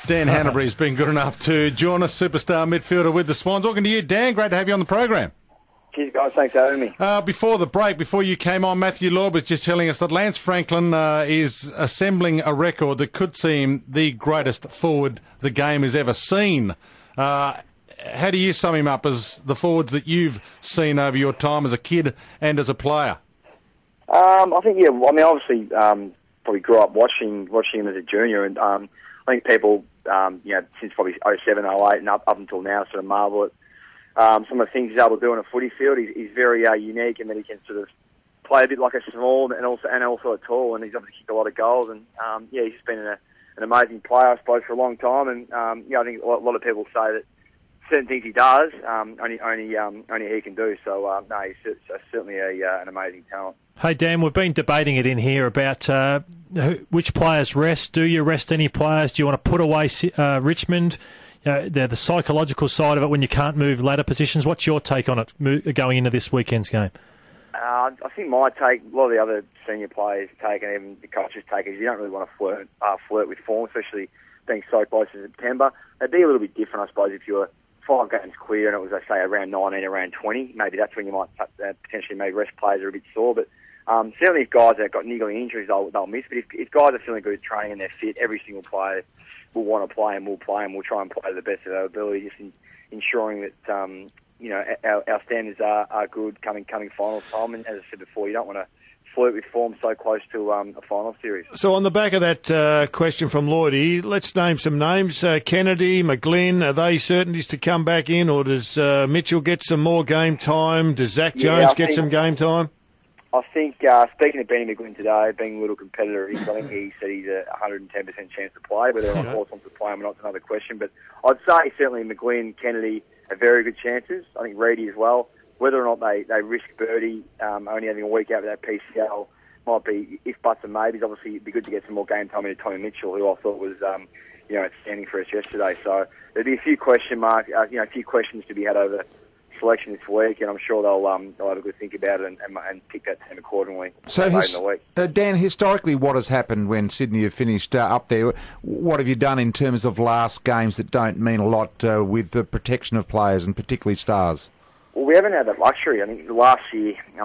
Dan Hanbury's been good enough to join us, superstar midfielder with the Swans. Welcome to you, Dan. Great to have you on the program. Cheers, guys. Thanks for having me. Before the break, before you came on, Matthew Law was just telling us that Lance Franklin is assembling a record that could seem the greatest forward the game has ever seen. How do you sum him up as the forwards that you've seen over your time as a kid and as a player? I think, obviously, probably grew up watching him as a junior, and I think people, since probably 07, 08 and up until now sort of marvel at some of the things he's able to do on a footy field. He's very unique in that he can sort of play a bit like a small and also a tall, and he's obviously kicked a lot of goals, and he's just been an amazing player, I suppose, for a long time, and I think a lot of people say that certain things he does, only he can do. So, no, he's certainly an amazing talent. Hey, Dan, we've been debating it in here about which players rest. Do you rest any players? Do you want to put away Richmond? The psychological side of it when you can't move ladder positions. What's your take on it going into this weekend's game? I think my take, a lot of the other senior players take, and even the coaches take, is you don't really want to flirt with form, especially being so close to September. It'd be a little bit different, I suppose, if you were 5 games clear and it was, I say, around 19, around 20. Maybe that's when you might potentially maybe rest players are a bit sore. But certainly if guys have got niggling injuries, they'll miss. But if guys are feeling good training and they're fit, every single player will want to play, and we'll try and play to the best of our ability, just ensuring that our standards are good coming finals time. And as I said before, you don't want to flirt with form so close to a final series. So on the back of that question from Lloydie, let's name some names. Kennedy, McGlynn, are they certainties to come back in, or does Mitchell get some more game time? Does Zach Jones get some game time? I think, speaking of Benny McGlynn today, being a little competitor, I think he said he's a 110% chance to play, but of course wants to play him or not, it's another question. But I'd say certainly McGlynn, Kennedy are very good chances. I think Reedy as well. Whether or not they risk Birdie only having a week out with that PCL might be if, buts and maybes. Obviously, it'd be good to get some more game time into Tommy Mitchell, who I thought was outstanding for us yesterday. So there'd be a few a few questions to be had over selection this week, and I'm sure they'll have a good think about it and pick that team accordingly. So, in the week. Dan, historically, what has happened when Sydney have finished up there? What have you done in terms of last games that don't mean a lot with the protection of players and particularly stars? Well, we haven't had that luxury. I think last year, we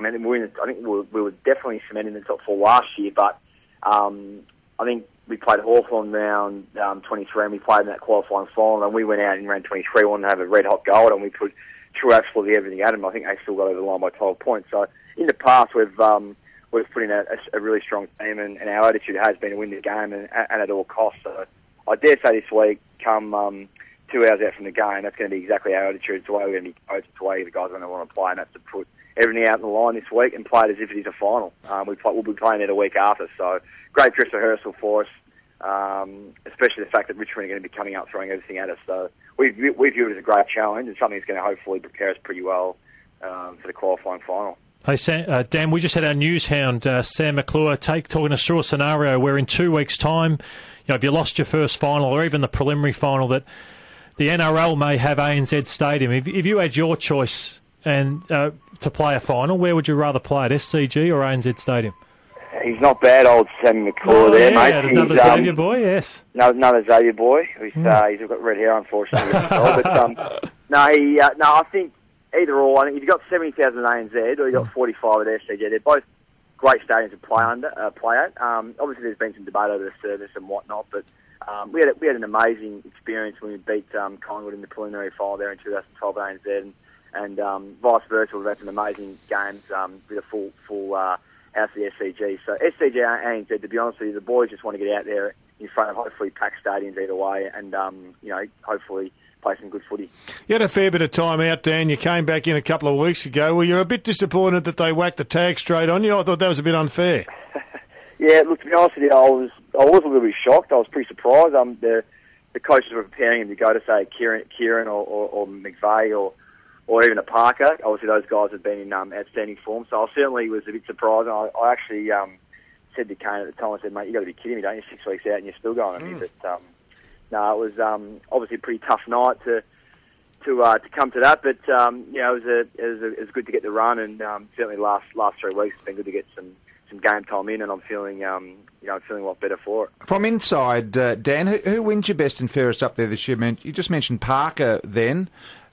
were definitely cementing the top 4 last year, but I think we played Hawthorn round 23, and we played in that qualifying final, and we went out in round 23, wanted to have a red-hot goal, and we put threw absolutely everything at them. I think they still got over the line by 12 points. So in the past, we've put in a really strong team, and our attitude has been to win the game and at all costs. So I dare say this week, come 2 hours out from the game, that's going to be exactly our attitude. It's the way we're going to be coached, it's the way the guys are going to want to play, and that's to put everything out on the line this week and play it as if it is a final. We'll be playing it a week after, so great dress rehearsal for us, especially the fact that Richmond are going to be coming up throwing everything at us. So we view it as a great challenge and something that's going to hopefully prepare us pretty well for the qualifying final. Hey, Dan, we just had our news hound, Sam McClure, talking us through a scenario where in 2 weeks' time, if you lost your first final or even the preliminary final, that the NRL may have ANZ Stadium. If you had your choice and to play a final, where would you rather play, at SCG or ANZ Stadium? He's not bad, old Sammy McClure there, mate. Another Xavier boy, yes. Another Xavier boy. He's got red hair, unfortunately. But I think either or. I think if you've got 70,000 at ANZ or you've got 45 at SCG, they're both great stadiums to play at. Obviously, there's been some debate over the service and whatnot, but we had an amazing experience when we beat Collingwood in the preliminary final there in 2012 at ANZ, and vice versa. We've had some amazing games with a full out to the SCG. So SCG and ANZ, to be honest with you, the boys just want to get out there in front of hopefully packed stadiums either way, and hopefully play some good footy. You had a fair bit of time out, Dan. You came back in a couple of weeks ago. Well, you're a bit disappointed that they whacked the tag straight on you. I thought that was a bit unfair. Yeah, look, to be honest with you, I was a little bit shocked. I was pretty surprised. The coaches were preparing him to go to, say, Kieran or McVeigh or even a Parker. Obviously, those guys have been in outstanding form, so I certainly was a bit surprised. I actually said to Kane at the time, I said, mate, you got to be kidding me, don't you? 6 weeks out and you're still going on me. But no, it was obviously a pretty tough night to come to that. But it was good to get the run, and certainly last 3 weeks it's been good to get some game time in, and I'm feeling feeling a lot better for it. From inside, Dan, who wins your best and fairest up there this year? You just mentioned Parker then.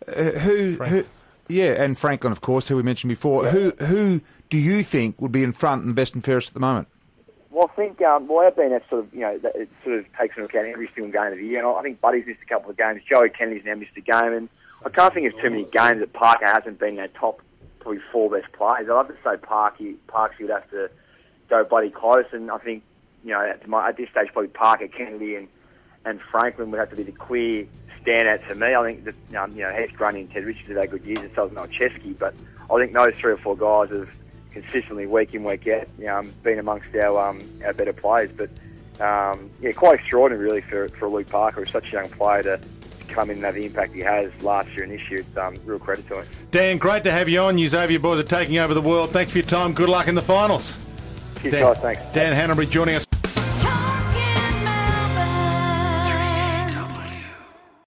And Franklin, of course, who we mentioned before. Yeah. Who do you think would be in front and best and fairest at the moment? Well, I think I've been that sort of, that it sort of takes into account every single game of the year. And I think Buddy's missed a couple of games. Joey Kennedy's now missed a game, and I can't think of too many games that Parker hasn't been their top probably 4 best players. I'd have to say Parksy would have to go bloody close, and I think at this stage probably Parker, Kennedy, and Franklin would have to be the clear standout to me. I think that Hes Grundy and Ted Richards have had good years, and so has Malcheski, but I think those 3 or 4 guys have consistently week in, week out, been amongst our better players. But quite extraordinary really for Luke Parker, who's such a young player, to come in and have the impact he has last year and this year. It's real credit to him. Dan, great to have you on. You Xavier boys are taking over the world. Thanks for your time. Good luck in the finals. Cheers, guys. Thanks. Dan Hannebery joining us.